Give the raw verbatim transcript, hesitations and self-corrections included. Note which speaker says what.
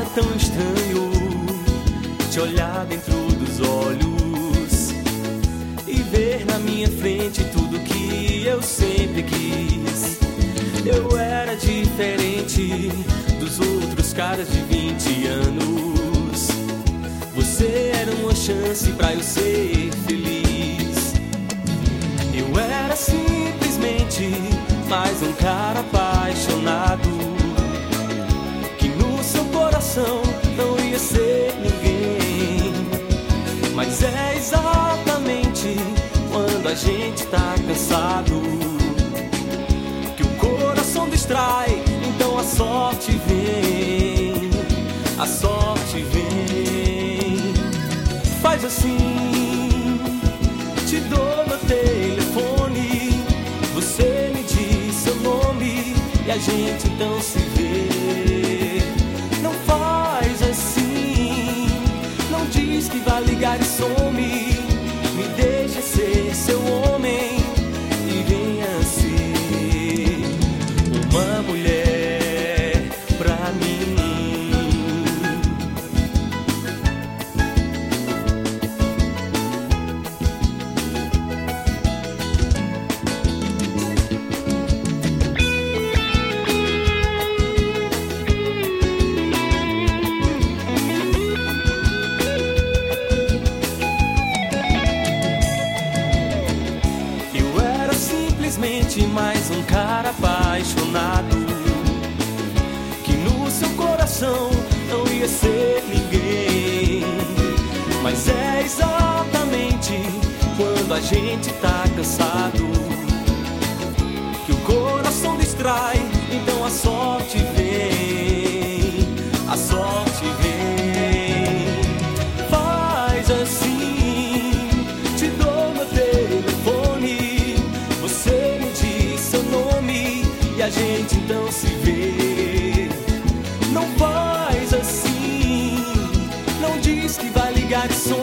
Speaker 1: tão estranho te olhar dentro dos olhos e ver na minha frente tudo que eu sempre quis. Eu era diferente dos outros caras de vinte anos. Você era uma chance pra eu ser feliz. Eu era simplesmente mais um cara apaixonado, que no seu coração não ia ser ninguém. Mas é exatamente quando a gente tá cansado que o coração distrai, então a sorte vem, a sorte vem. Faz assim, te dou meu telefone, você me diz seu nome e a gente então se vê. Não faz assim, não diz que vai ligar e some, me deixa ser seu homem e venha ser uma mulher pra mim. Mais um cara apaixonado, que no seu coração não ia ser ninguém. Mas é exatamente quando a gente tá cansado que o coração distrai, então a sorte vem, a sorte vem. Faz assim, te dou meu telefone, você me diz seu nome e a gente então se vê. Não faz assim, não diz que vai ligar e some,